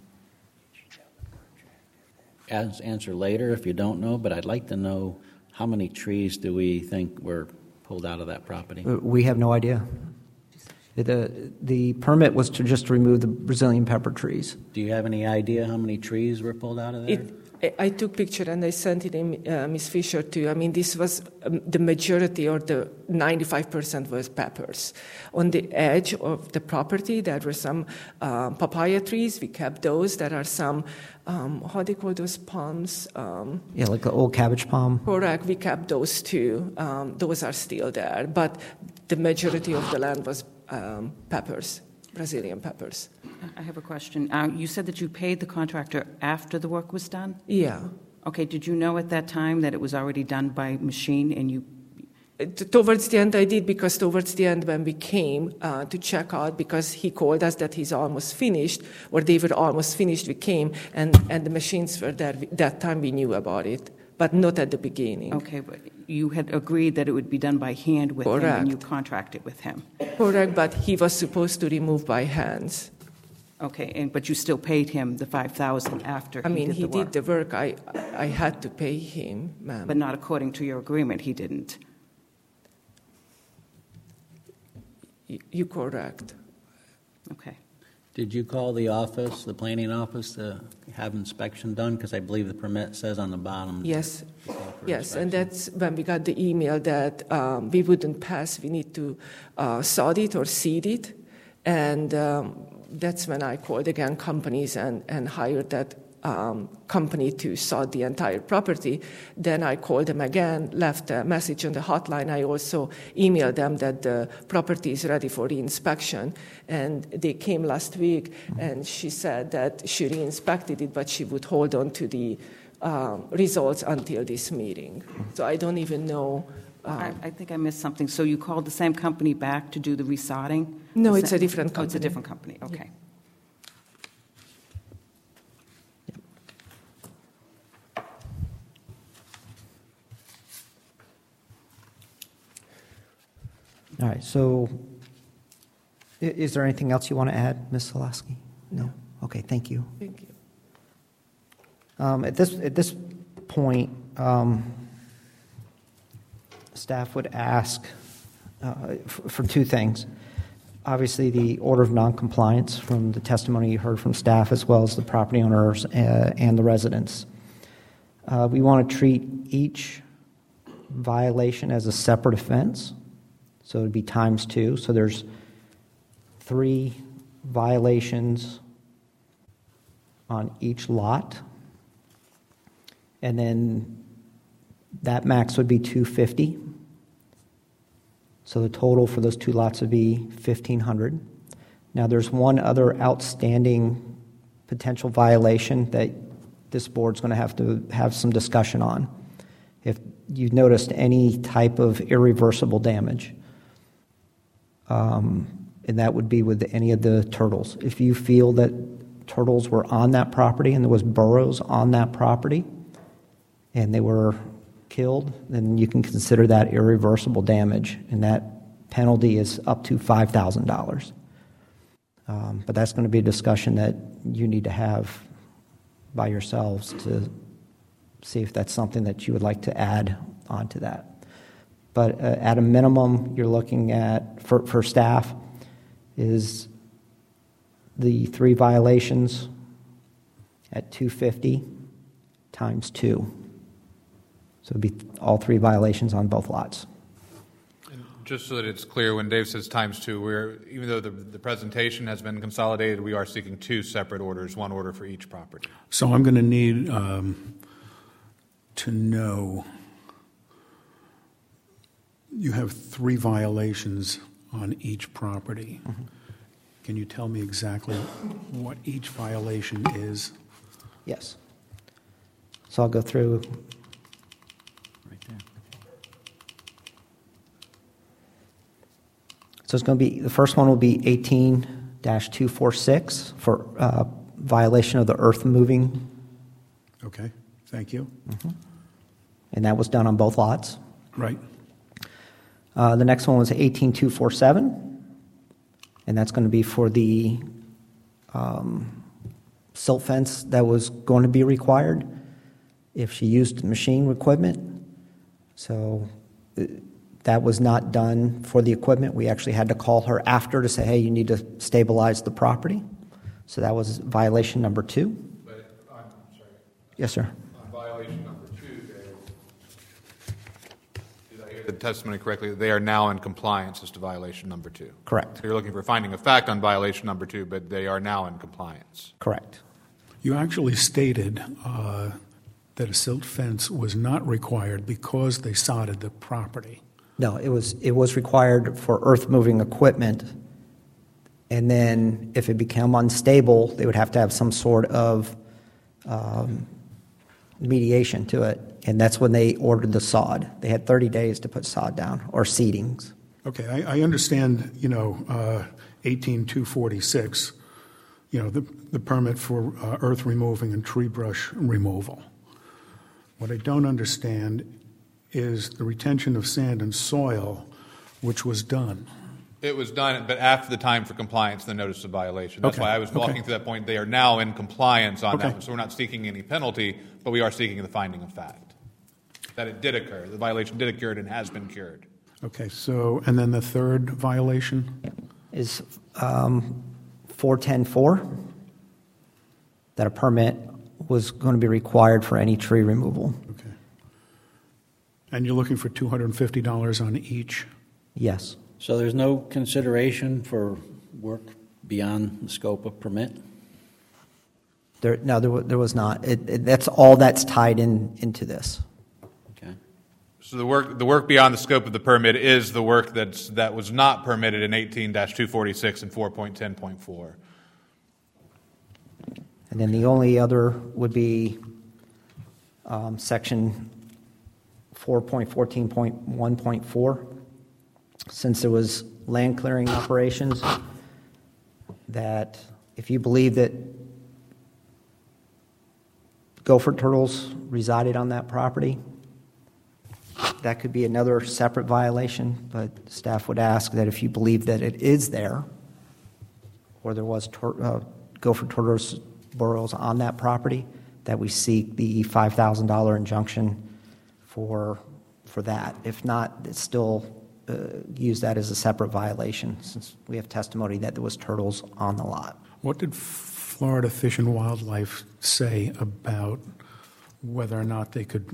ans- answer later if you don't know, but I'd like to know how many trees do we think were pulled out of that property? Uh, We have no idea. The, the permit was to just remove the Brazilian pepper trees. Do you have any idea how many trees were pulled out of there? It, I I took picture and I sent it in, uh, Miss Fisher too. I mean, this was um, the majority, or the ninety-five percent was peppers. On the edge of the property, there were some um, papaya trees. We kept those. There are some, um, how do you call those, palms? Um, Yeah, like the old cabbage palm. correct, we kept those too. Um, those are still there. But the majority of the land was um, peppers, Brazilian peppers. I have a question. Uh, You said that you paid the contractor after the work was done? Yeah. Okay, did you know at that time that it was already done by machine and you, T- Towards the end, I did, because towards the end, when we came uh, to check out, because he called us that he's almost finished, or they were almost finished, we came, and, and the machines were there. That time we knew about it, but not at the beginning. okay, but you had agreed that it would be done by hand with him and Correct. you contracted with him? Correct, but he was supposed to remove by hands. Okay, and, but you still paid him the five thousand after I he mean, did he the work? did the work. I, I had to pay him, ma'am. But not according to your agreement, he didn't? Y- You correct. Okay. Did you call the office, the planning office, to have inspection done? Because I believe the permit says on the bottom. Yes, to call for yes, and inspection. that's when we got the email that um, we wouldn't pass. We need to uh, sod it or seed it, and um, that's when I called again companies and, and hired that um, company to sod the entire property. Then I called them again, left a message on the hotline. I also emailed them that the property is ready for reinspection, and they came last week, and she said that she re-inspected it, but she would hold on to the um, results until this meeting. So I don't even know. I, Um, I think I missed something. So you called the same company back to do the resodding? No, The it's sa- a different Oh, it's a company. different company, okay. All right, so i- is there anything else you want to add, Miz Solaski? No? Okay, thank you. Thank you. Um, At this, at this point, um, staff would ask uh, f- for two things. Obviously, the order of noncompliance from the testimony you heard from staff, as well as the property owners uh, and the residents. Uh, We want to treat each violation as a separate offense, so it would be times two. So there's three violations on each lot, and then that max would be two hundred fifty. So the total for those two lots would be fifteen hundred. Now there's one other outstanding potential violation that this board's going to have to have some discussion on. If you've noticed any type of irreversible damage, um, and that would be with any of the turtles. If you feel that turtles were on that property and there was burrows on that property and they were killed, then you can consider that irreversible damage, and that penalty is up to five thousand dollars. Um, but that's going to be a discussion that you need to have by yourselves to see if that's something that you would like to add onto that. But uh, at a minimum, you're looking at, for, for staff, is the three violations at two hundred fifty times two. So it would be all three violations on both lots. And just so that it's clear, when Dave says times two, we're, even though the, the presentation has been consolidated, we are seeking two separate orders, one order for each property. So I'm going to need um, to know, you have three violations on each property. Mm-hmm. Can you tell me exactly what each violation is? Yes. So I'll go through. Right there. So it's going to be, the first one will be eighteen dash two forty-six for uh, violation of the earth moving. Okay, thank you. Mm-hmm. And that was done on both lots. Right. Uh, the next one was eighteen two forty-seven. And that's going to be for the um, silt fence that was going to be required if she used machine equipment. So uh, that was not done for the equipment. We actually had to call her after to say, hey, you need to stabilize the property. So that was violation number two. But I'm sorry. Yes, sir. On violation number two, did I hear the testimony correctly? They are now in compliance as to violation number two. Correct. So you're looking for finding of fact on violation number two, but they are now in compliance. Correct. You actually stated uh, that a silt fence was not required because they sodded the property. No, it was it was required for earth moving equipment, and then if it became unstable, they would have to have some sort of um, mediation to it, and that's when they ordered the sod. They had thirty days to put sod down or seedings. Okay, I, I understand. You know, uh, eighteen two forty-six. You know, the the permit for uh, earth removing and tree brush removal. What I don't understand is the retention of sand and soil, which was done. It was done, but after the time for compliance, the notice of violation. That's Okay. why I was walking Okay. to that point. They are now in compliance on Okay. that one, so we're not seeking any penalty, but we are seeking the finding of fact that it did occur. The violation did occur and has been cured. Okay, so, and then the third violation? Is um, four ten four, that a permit was going to be required for any tree removal. Okay. And you're looking for two hundred fifty dollars on each? Yes. So there's no consideration for work beyond the scope of permit? There, no, there, wa- there was not. It, it, that's all that's tied in into this. Okay. So the work, the work beyond the scope of the permit is the work that's, that was not permitted in eighteen two forty-six and four point ten point four. And then the only other would be um, section four point fourteen point one point four. Since there was land clearing operations, that if you believe that gopher turtles resided on that property, that could be another separate violation, but staff would ask that if you believe that it is there, or there was tur- uh, gopher turtles burrows on that property, that we seek the five thousand dollars injunction for for that. If not, it's still uh, use that as a separate violation, since we have testimony that there was turtles on the lot. What did Florida Fish and Wildlife say about whether or not they could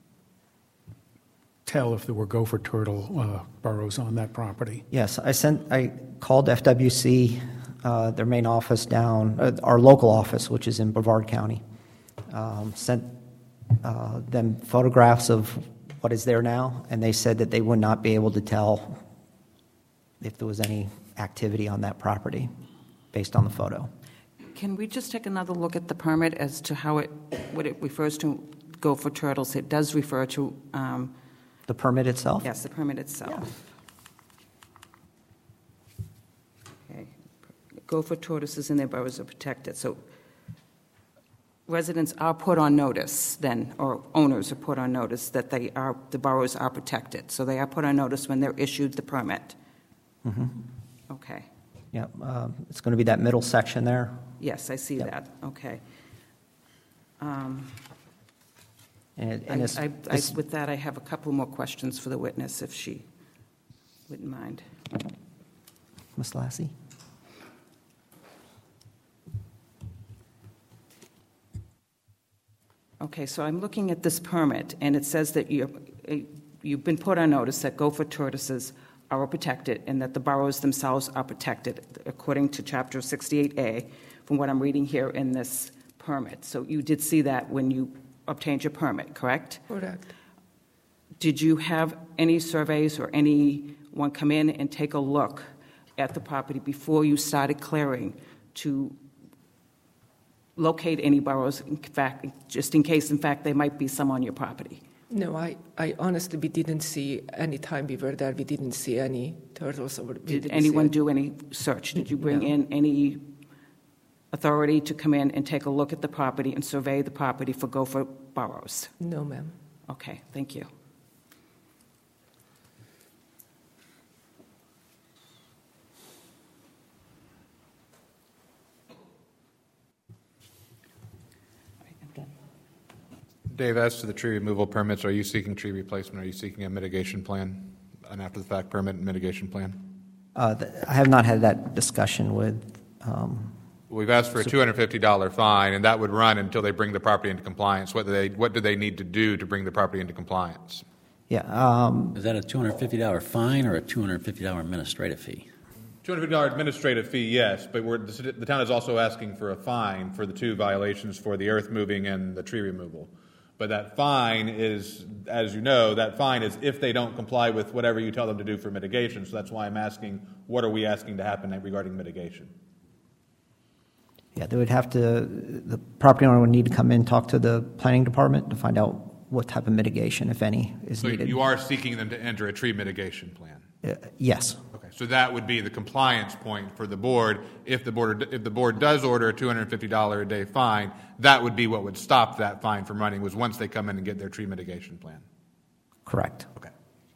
tell if there were gopher turtle uh, burrows on that property? Yes, I sent. I called F W C uh, their main office down, uh, our local office, which is in Brevard County, um, sent uh, them photographs of what is there now, and they said that they would not be able to tell if there was any activity on that property based on the photo. Can we just take another look at the permit as to how it, what it refers to, Gopher Turtles? It does refer to... Um, the permit itself? Yes, the permit itself. Yeah. Okay. Gopher tortoises and their burrows are protected. So residents are put on notice then, or owners are put on notice that they are, the burrows are protected. So they are put on notice when they're issued the permit. Mm-hmm. Okay. Yeah, uh, it's going to be that middle section there. Yes, I see Yep. that. Okay. Um, And, it, I, and it's, I, I, it's, with that, I have a couple more questions for the witness, if she wouldn't mind. Miz Lassie? Okay, so I'm looking at this permit, and it says that you're, you've been put on notice that gopher tortoises are protected and that the burrows themselves are protected, according to Chapter sixty-eight A, from what I'm reading here in this permit. So you did see that when you obtained your permit, correct? Correct. Did you have any surveys or anyone come in and take a look at the property before you started clearing to locate any burrows, in fact, just in case, in fact, there might be some on your property? No, I, I honestly, we didn't see any time we were there, we didn't see any turtles. Or we Did didn't anyone see do any search? Did you bring No. in any authority to come in and take a look at the property and survey the property for gopher burrows? No, ma'am. Okay, thank you. Dave, as to the tree removal permits, are you seeking tree replacement? Are you seeking a mitigation plan, an after-the-fact permit and mitigation plan? Uh, th- I have not had that discussion with. Um, We've asked for a two hundred fifty dollars fine, and that would run until they bring the property into compliance. What do they, what do they need to do to bring the property into compliance? yeah. Um, Is that a two hundred fifty dollars fine or a two hundred fifty dollars administrative fee? two hundred fifty dollars administrative fee, yes, but we're, the, city- the town is also asking for a fine for the two violations for the earth moving and the tree removal. But that fine is, as you know, that fine is if they don't comply with whatever you tell them to do for mitigation. So that's why I'm asking, what are we asking to happen regarding mitigation? Yeah, they would have to, the property owner would need to come in, talk to the planning department to find out what type of mitigation, if any, is So needed. you are seeking them to enter a tree mitigation plan? Uh, yes. Okay, so that would be the compliance point for the board. If the board, if the board does order a two hundred fifty dollars a day fine, that would be what would stop that fine from running, was once they come in and get their tree mitigation plan. Correct. Okay.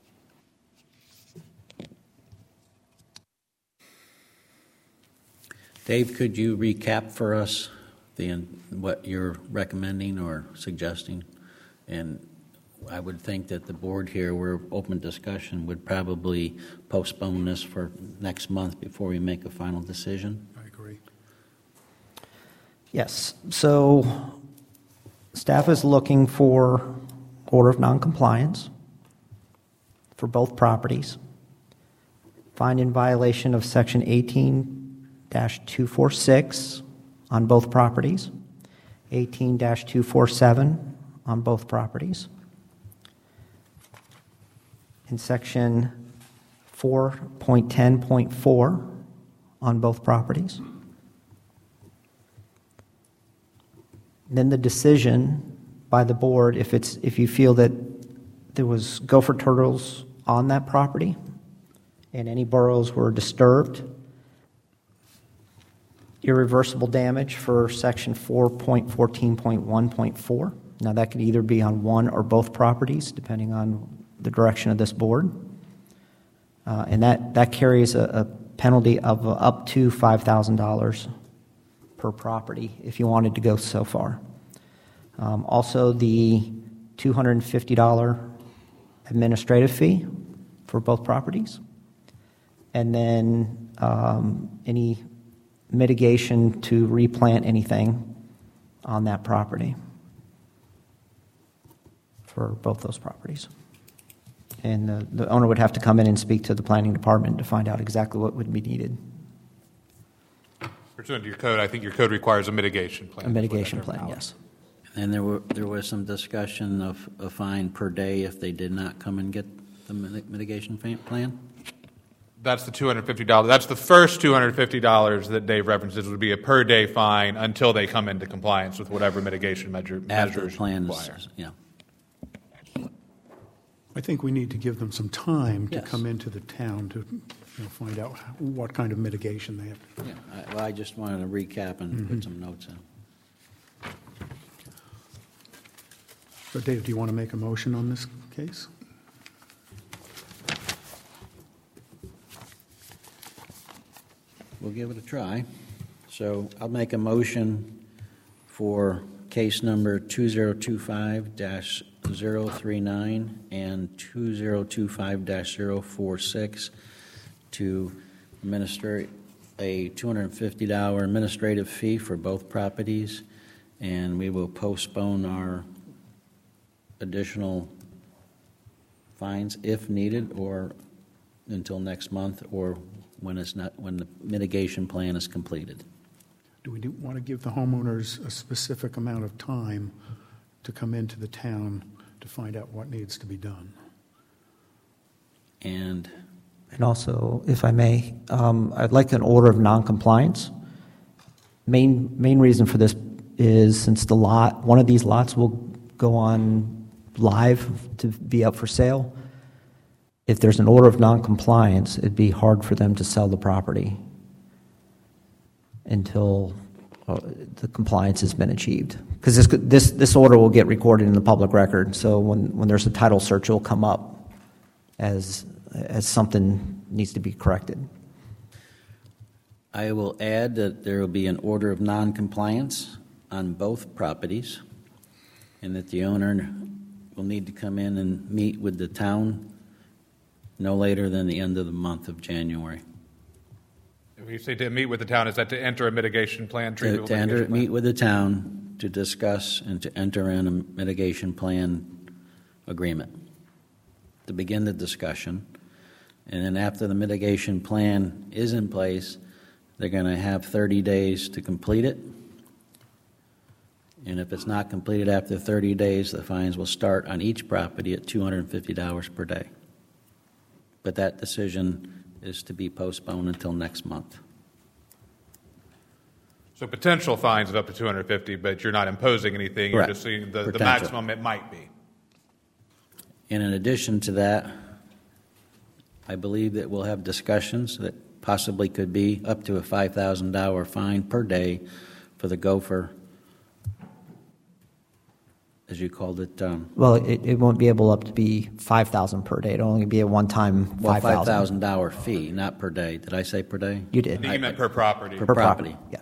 Dave, could you recap for us the what you're recommending or suggesting? And I would think that the board here, we're open discussion, would probably postpone this for next month before we make a final decision. I agree. Yes. So staff is looking for order of noncompliance for both properties. Find in violation of section eighteen dash two forty-six on both properties, eighteen dash two forty-seven on both properties. In section four point ten point four on both properties. Then the decision by the board, if it's if you feel that there was gopher turtles on that property and any burrows were disturbed, irreversible damage for section four point fourteen point one point four. Now that could either be on one or both properties, depending on the direction of this board. Uh, and that, that carries a, a penalty of up to five thousand dollars per property if you wanted to go so far. Um, also, the two hundred fifty dollars administrative fee for both properties. And then um, any mitigation to replant anything on that property for both those properties. And the, the owner would have to come in and speak to the planning department to find out exactly what would be needed. Pursuant to your code, I think your code requires a mitigation plan. A mitigation plan, yes. And there were, there was some discussion of a fine per day if they did not come and get the mit- mitigation fa- plan? That's the two hundred fifty dollars. That's the first two hundred fifty dollars that Dave references would be a per day fine until they come into compliance with whatever mitigation measure, After measures the plan require. is, yeah. I think we need to give them some time to Yes. come into the town to, you know, find out how- what kind of mitigation they have. Yeah, I, well, I just wanted to recap and put some notes in. So Dave, do you want to make a motion on this case? We'll give it a try. So I'll make a motion for case number two zero two five dash zero three nine and two zero two five dash zero four six to administer a two hundred fifty dollars administrative fee for both properties, and we will postpone our additional fines if needed, or until next month, or when it's not, when the mitigation plan is completed. Do we do, want to give the homeowners a specific amount of time to come into the town to find out what needs to be done? And And also, if I may, um, I'd like an order of noncompliance. Main main reason for this is since the lot, one of these lots will go on live to be up for sale. If there's an order of noncompliance, it'd be hard for them to sell the property until uh, the compliance has been achieved. Because this, this this order will get recorded in the public record, so when, when there's a title search, it'll come up as as something needs to be corrected. I will add that there will be an order of noncompliance on both properties, and that the owner will need to come in and meet with the town no later than the end of the month of January. If you say to meet with the town, is that to enter a mitigation plan? tree To, removal to enter, mitigation plan? meet with the town to discuss and to enter in a mitigation plan agreement, to begin the discussion. And then after the mitigation plan is in place, they're going to have thirty days to complete it. And if it's not completed after thirty days, the fines will start on each property at two hundred fifty dollars per day. But that decision is to be postponed until next month. So potential fines of up to two hundred fifty, but you're not imposing anything. Correct. You're just seeing the, the Potential. maximum it might be. And in addition to that, I believe that we'll have discussions that possibly could be up to a five thousand dollars fine per day for the gopher, as you called it. Um, Well, it, it won't be able up to be five thousand per day. It'll only be a one-time well, five five thousand. thousand dollars fee, not per day. Did I say per day? You I did. think you meant per property. Per Per property. Yeah.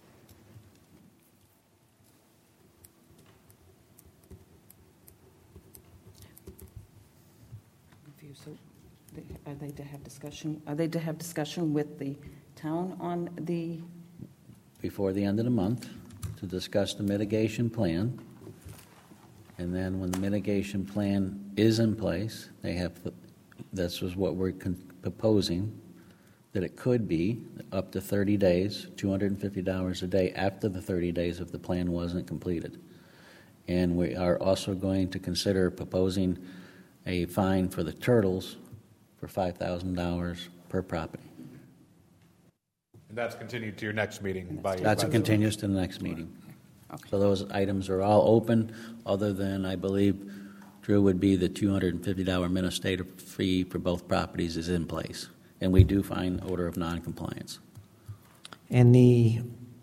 So they- are they to have discussion, are they to have discussion with the town on the, Before the end of the month to discuss the mitigation plan. And then when the mitigation plan is in place, they have, the- this is what we're con- proposing, that it could be up to thirty days, two hundred fifty dollars a day after the thirty days if the plan wasn't completed. And we are also going to consider proposing a fine for the turtles for five thousand dollars per property. And that's continued to your next meeting. By That's a by the- continuous to the next meeting. So those items are all open, other than, I believe, Drew, would be the two hundred fifty dollars administrative fee for both properties is in place. And we do find order of noncompliance. And the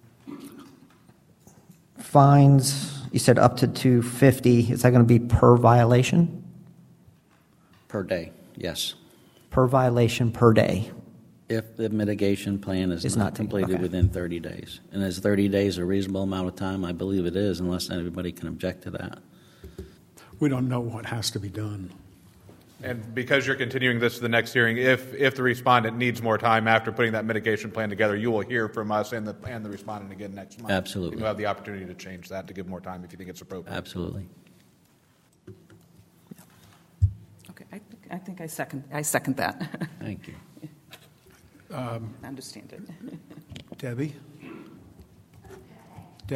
fines, you said up to two hundred fifty dollars. Is that going to be per violation? Per day, yes. Per violation per day? If the mitigation plan is It's not not taken- completed okay. within thirty days. And is thirty days a reasonable amount of time? I believe it is, unless anybody can object to that. We don't know what has to be done. And because you're continuing this to the next hearing, if, if the respondent needs more time after putting that mitigation plan together, you will hear from us and the, and the respondent again next month. Absolutely. You'll have the opportunity to change that, to give more time if you think it's appropriate. Absolutely. okay, I think, I think I second, I second that. Thank you. I understand it. Debbie?